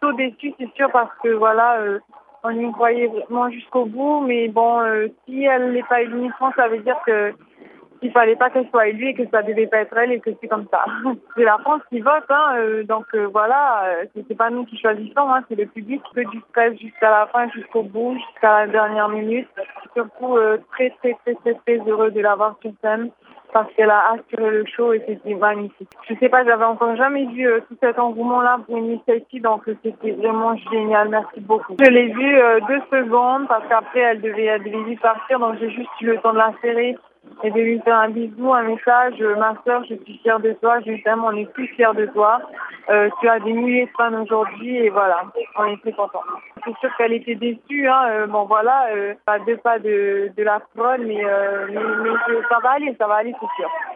plutôt déçue, c'est sûr, parce que voilà, on y croyait vraiment jusqu'au bout. Mais bon, si elle n'est pas élue Miss France, ça veut dire que il fallait pas qu'elle soit élue et que ça devait pas être elle et que c'est comme ça. C'est la France qui vote, hein, donc voilà, c'est pas nous qui choisissons, hein, c'est le public qui fait du stress jusqu'à la fin, jusqu'au bout, jusqu'à la dernière minute. Surtout très très très très très heureux de l'avoir sur scène parce qu'elle a assuré le show et c'était magnifique. Je sais pas, j'avais encore jamais vu tout cet engouement-là pour une Miss Haïti, donc c'était vraiment génial. Merci beaucoup. Je l'ai vue 2 secondes parce qu'après elle devait vite partir, donc j'ai juste eu le temps de la serrer et de lui faire un bisou, un message. Ma sœur, je suis fière de toi, je t'aime, on est plus fiers de toi. Tu as des milliers de fans aujourd'hui et voilà, on est très contents. C'est sûr qu'elle était déçue, hein, bon voilà, à 2 pas de la couronne, mais ça va aller, c'est sûr.